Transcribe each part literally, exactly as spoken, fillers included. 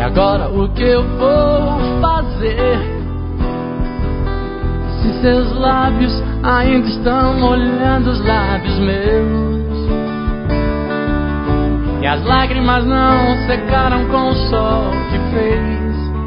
E agora o que eu vou fazer? Se seus lábios ainda estão molhando os lábios meus, e as lágrimas não secaram com o sol que fez.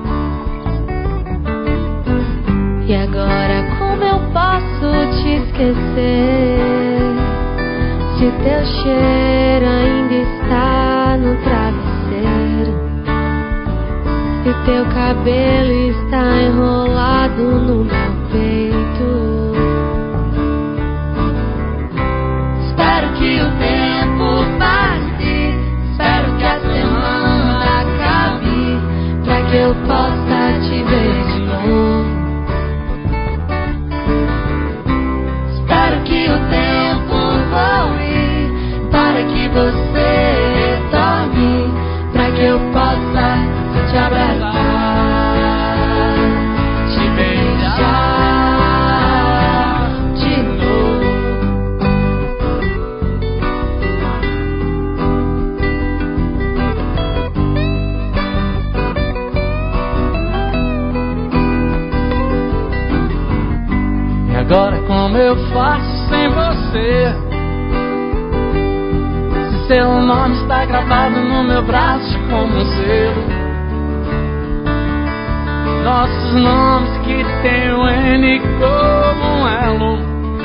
E agora como eu posso te esquecer, se teu cheiro ainda está no travesseiro, se teu cabelo está enrolado no meu peito? Espero que o tempo passe, espero que a semana acabe, pra que eu possa te ver de novo. Espero que o tempo voe, para que você retorne, pra que eu possa te abraçar, te beijar de novo. E agora como eu faço sem você? Se seu nome está gravado no meu braço como um selo, nossos nomes que tem o N como um elo.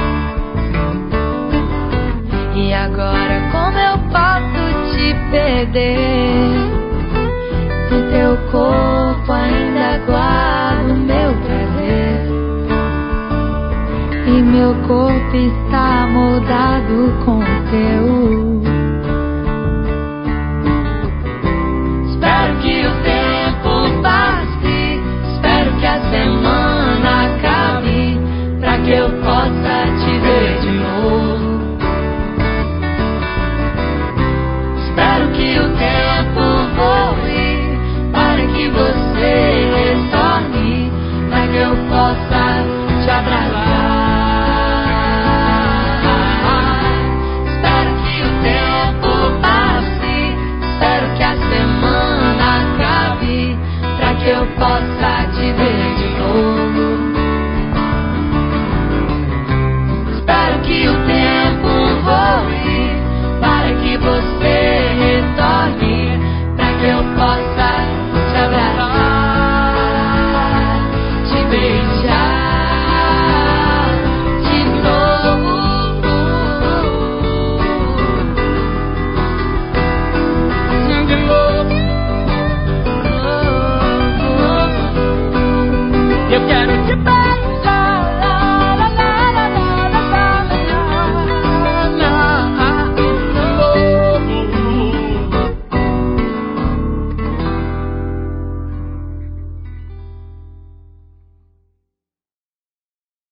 E agora como eu posso te perder, se teu corpo ainda guarda o meu prazer, e meu corpo está moldado